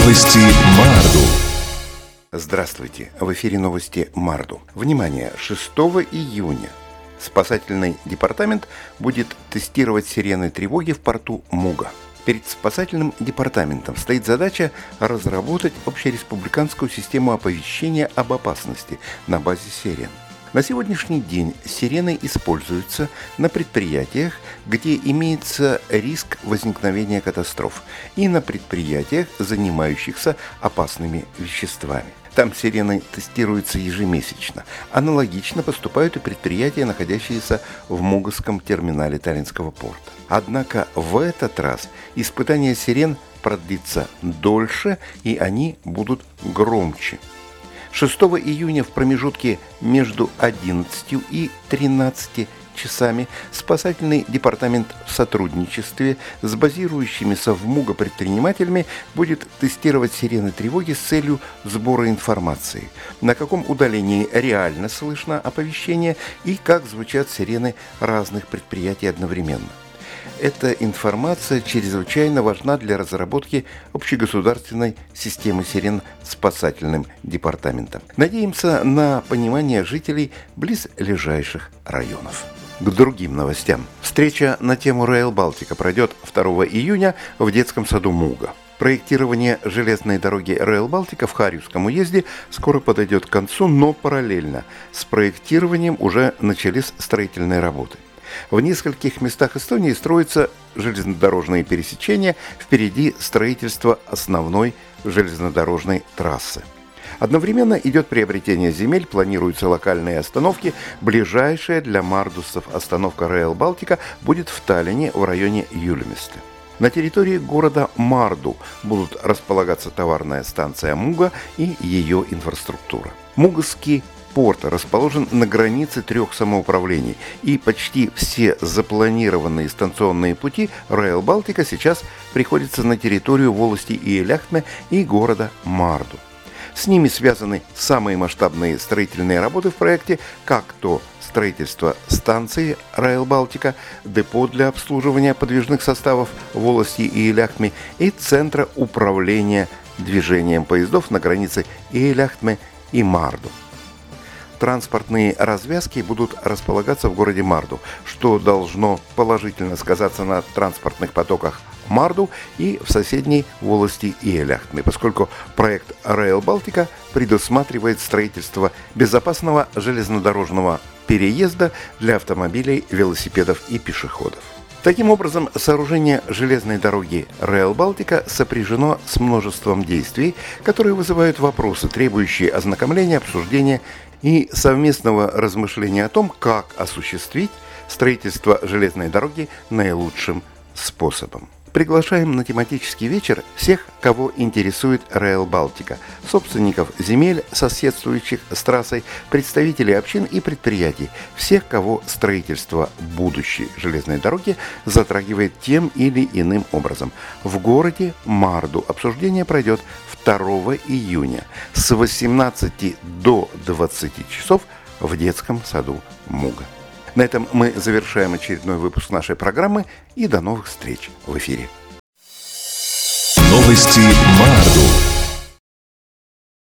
Новости Марду. Здравствуйте! В эфире новости Марду. Внимание! 6 июня спасательный департамент будет тестировать сирены тревоги в порту Муга. Перед спасательным департаментом стоит задача разработать общереспубликанскую систему оповещения об опасности на базе сирен. На сегодняшний день сирены используются на предприятиях, где имеется риск возникновения катастроф, и на предприятиях, занимающихся опасными веществами. Там сирены тестируются ежемесячно. Аналогично поступают и предприятия, находящиеся в Мугском терминале Таллинского порта. Однако в этот раз испытание сирен продлится дольше, и они будут громче. 6 июня в промежутке между 11 и 13 часами спасательный департамент в сотрудничестве с базирующимися в Муга предпринимателями будет тестировать сирены тревоги с целью сбора информации, на каком удалении реально слышно оповещение и как звучат сирены разных предприятий одновременно. Эта информация чрезвычайно важна для разработки общегосударственной системы сирен спасательным департаментом. Надеемся на понимание жителей близлежащих районов. К другим новостям. Встреча на тему Rail Baltica пройдет 2 июня в детском саду Муга. Проектирование железной дороги Rail Baltica в Харьковском уезде скоро подойдет к концу, но параллельно с проектированием уже начались строительные работы. В нескольких местах Эстонии строятся железнодорожные пересечения, впереди строительство основной железнодорожной трассы. Одновременно идет приобретение земель, планируются локальные остановки. Ближайшая для мардусов остановка Rail Baltica будет в Таллине в районе Юльмисты. На территории города Марду будут располагаться товарная станция Муга и ее инфраструктура. Мугский порт расположен на границе 3 самоуправлений, и почти все запланированные станционные пути Rail Baltica сейчас приходятся на территорию волости Иеляхме и города Марду. С ними связаны самые масштабные строительные работы в проекте, как то строительство станции Rail Baltica, депо для обслуживания подвижных составов волости Иеляхме и центра управления движением поездов на границе Иеляхме и Марду. Транспортные развязки будут располагаться в городе Марду, что должно положительно сказаться на транспортных потоках Марду и в соседней волости Иеляхме, поскольку проект Rail Baltica предусматривает строительство безопасного железнодорожного переезда для автомобилей, велосипедов и пешеходов. Таким образом, сооружение железной дороги Rail Baltica сопряжено с множеством действий, которые вызывают вопросы, требующие ознакомления, обсуждения и совместного размышления о том, как осуществить строительство железной дороги наилучшим способом. Приглашаем на тематический вечер всех, кого интересует Rail Baltica, собственников земель, соседствующих с трассой, представителей общин и предприятий, всех, кого строительство будущей железной дороги затрагивает тем или иным образом. В городе Марду обсуждение пройдет 2 июня с 18 до 20 часов в детском саду Муга. На этом мы завершаем очередной выпуск нашей программы и до новых встреч в эфире. Новости Марду.